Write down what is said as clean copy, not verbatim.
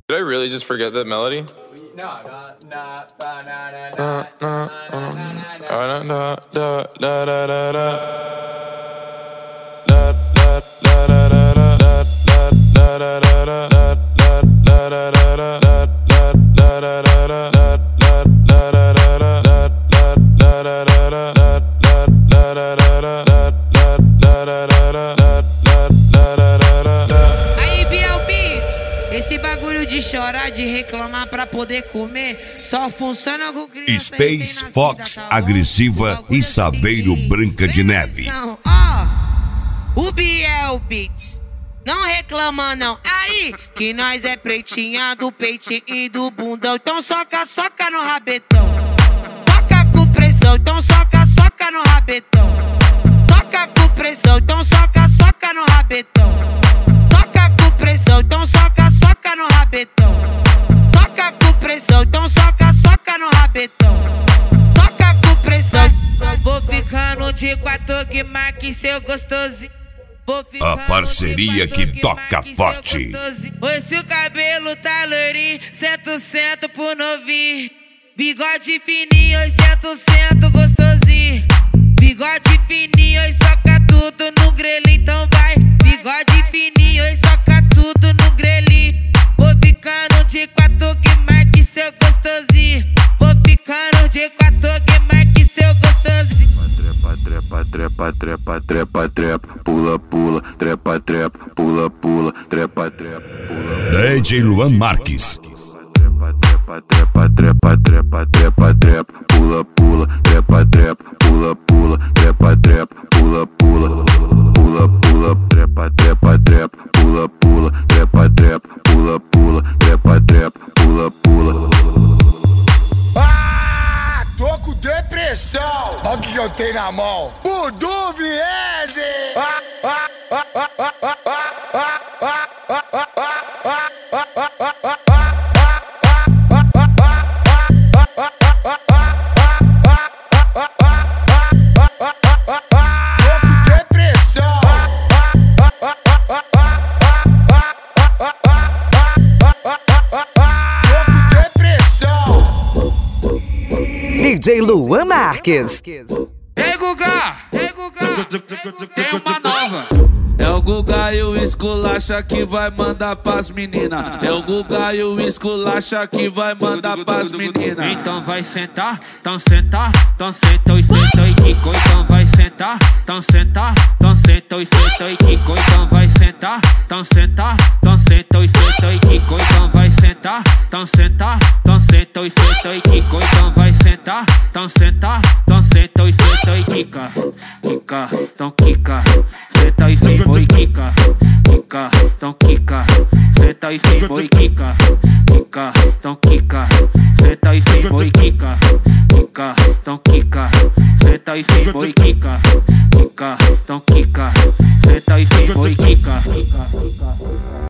Did I really just forget that melody? No. Esse bagulho de chorar, de reclamar pra poder comer, só funciona com criança Space Fox agressiva e Saveiro Branca de Neve. O Biel Beats, não reclama não. Aí, que nós é pretinha do peitinho e do bundão. Então soca no rabetão. Toca com pressão, então soca no rabetão. Toca com pressão, então soca no rabetão. Toca com pressão, então soca no rabetão. Toca com pressão, então soca no rabetão. Toca com pressão. Vou ficando de quatro que marque seu gostosinho. A parceria que toca forte. Oi, se o cabelo tá loirinho, sento pro novinho. Bigode fininho, oi, sento gostosinho. Bigode fininho, oi, soca tudo no grelhinho, então vai. Bigode fininho, oi, soca tudo no grelhinho. Vou ficando de quatro que marque seu gostosinho. Vou ficando de quatro que marque seu gostosinho. Trepa, trepa, pula, trepa, pula, trepa, pula. DJ Luan Marques. Trepa, pula, trepa, pula, trepa, pula, trepa, pula, trepa, pula. Ah, tô com depressão. Olha o que eu tenho na mão. Budu Viese. DJ Luan Marques. Ei, Guga, tem uma nova. É o Guga e o esculacha que vai mandar pras meninas. É o Guga e o esculacha que vai mandar pras meninas. Então vai sentar, então senta e senta e quico. Então vai sentar, então senta e senta e quico. Então vai sentar, então senta e senta e quico. Então vai sentar, então senta e senta e quico. Então vai sentar, então senta e senta e quica. Quica, então quica. Senta e senta e quica. Quica, então quica. Senta e senta e quica. Quica, então quica. Senta e senta e quica. Quica, então quica. Senta e senta e quica. Quica, então quica. Senta e senta e quica.